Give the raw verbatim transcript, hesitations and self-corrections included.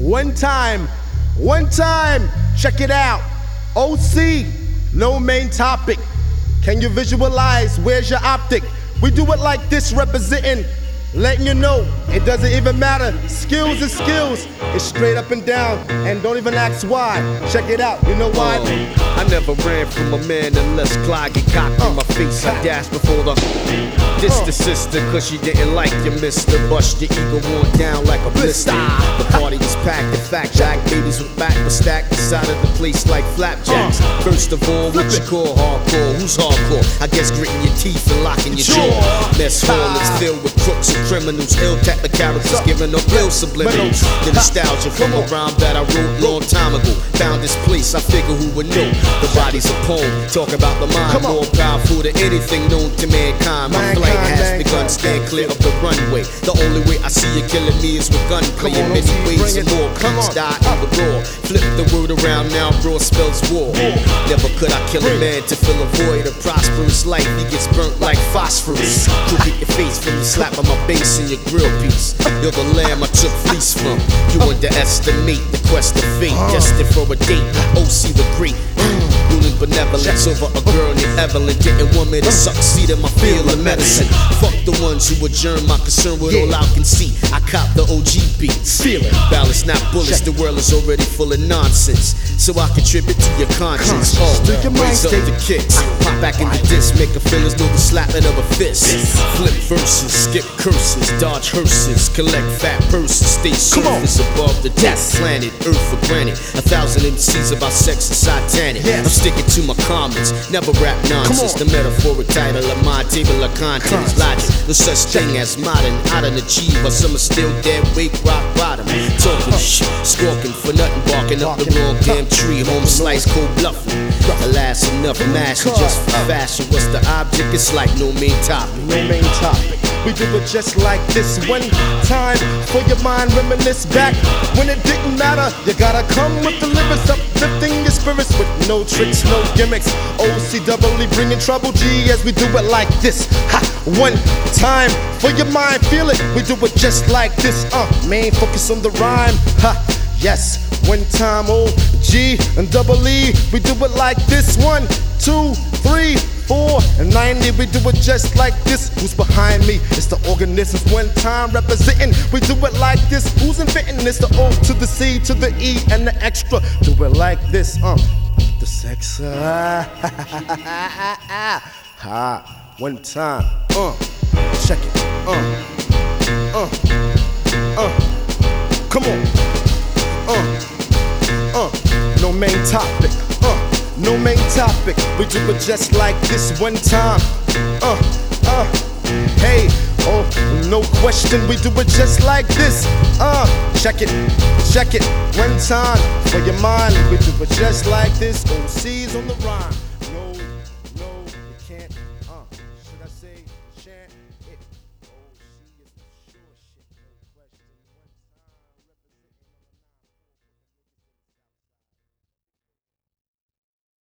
One time, one time, check it out. O C, no main topic. Can you visualize? Where's your optic? We do it like this, representing, letting you know it doesn't even matter. Skills is skills. It's straight up and down, and don't even ask why. Check it out, you know why? Uh, I never ran from a man unless Clyde get cocked uh, in my face. I dashed before the diss the sister, cause she didn't like you, mister. Bust your ego on down like a blister. The party was packed, in fact, jack babies with back was stacked inside of the place like flapjacks. First of all, what you call hardcore? Who's hardcore? I guess gritting your teeth and locking your jaw. Mess hall is filled with crooks and criminals, ill type of characters giving up ill subliminals. The nostalgia from a rhyme that I wrote long time ago. Found this place, I figure who would know. The body's a poem, talk about the mind, more powerful than anything known to mankind. My flight has begun, stand clear of the runway. The only way I see you killing me is with gunplay. In many ways and more, comes die in the raw. Flip the word around now, raw spells war. Never could I kill a man to fill a void. A prosperous life, he gets burnt like phosphorus. You hit your face from the slap of my bass in your grill piece. You're the lamb I took fleece from. You underestimate the quest of fate, destined for a date. O C the great, ruling benevolence over a girl named Evelyn. Didn't want me to succeed in my field of medicine. Fuck the ones who adjourn my concern with all I can see. I cop the O G beats. Balance not bullets, the world is already full of nonsense. So I contribute to your conscience. Oh, raise up the kicks, pop back in the disc, make a feelings know the slapping of a fist. Flip verses, skip curses, dodge hearses, collect fat purses, stay surface above the death planet, earth for granted. A thousand M Cs about sex and satanic. I'm sticking to my comments, never rap nonsense. The metaphoric title of my table of contents, logic. No such thing as modern, I done achieve, but some are still dead, wake, rock bottom. Talking shit, squawking for nothing, barking up the wrong damn tree, home slice, cold bluffing. Alas, enough mash just for fashion. What's the object? It's like no main topic. No main topic. We do it just like this. One time for your mind, reminisce back when it didn't matter. You gotta come with the lyrics, uplifting your spirits with no tricks, no gimmicks. O C doubly bringing trouble, G, as we do it like this. Ha! One time for your mind, feel it. We do it just like this. Uh, main focus on the rhyme. Ha! Yes, one time, O G and double E. We do it like this. One, two, three, four, and ninety. We do it just like this. Who's behind me? It's the organisms. One time representing. We do it like this. Who's inventing? It's the O to the C to the E and the extra. Do it like this. Uh, the sex. Ah, ha. One time. Uh, check it. Uh, uh, uh. Come on. Uh, uh, no main topic, uh, no main topic. We do it just like this one time. Uh, uh, hey, oh, no question. We do it just like this. Uh, check it, check it. One time for your mind. We do it just like this. O C's on the rhyme.